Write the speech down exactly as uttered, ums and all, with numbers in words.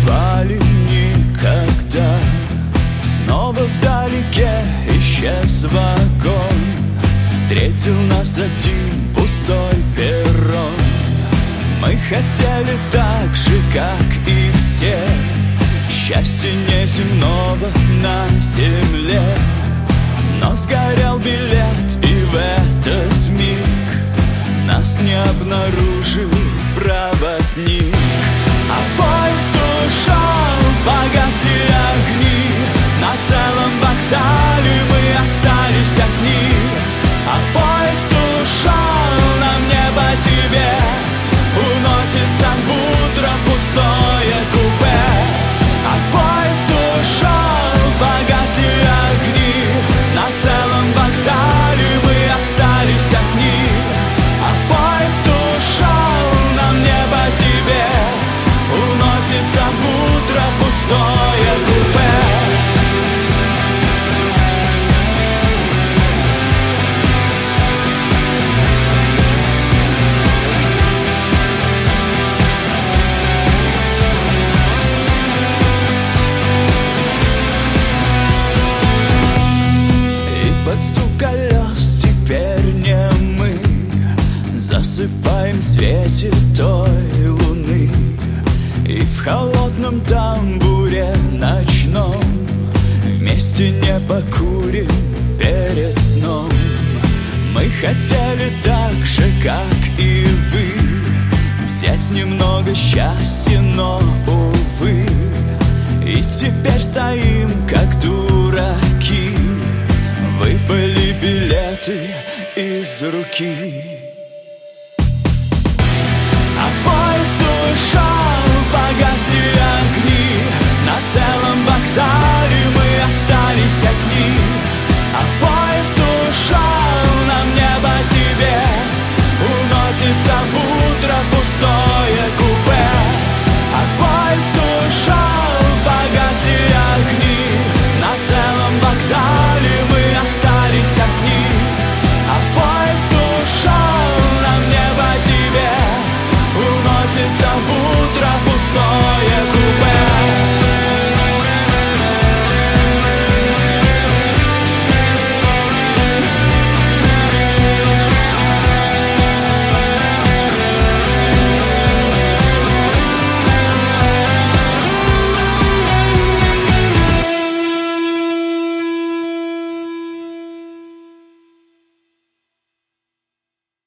бывали никогда. Снова вдалеке исчез вагон, встретил нас один пустой перрон. Мы хотели так же, как и все, счастья неземного на земле. Но сгорел билет, и в этот миг нас не обнаружил проводник. А поезд ушел, погасли огни, на целом вокзале мы остались одни. А поезд ушел, нам не по себе, уносится в утро пустое купе. А поезд ушел, погасли огни, на целом вокзале мы остались одни. А поезд ушел, нам не по себе, уносится в утро пустое купе. Под стук колес теперь не мы засыпаем в свете той луны. И в холодном тамбуре ночном вместе не покурим перед сном. Мы хотели так же, как и вы, взять немного счастья, но, увы. И теперь стоим, как дураки, выпали билеты из руки. А поезд ушел,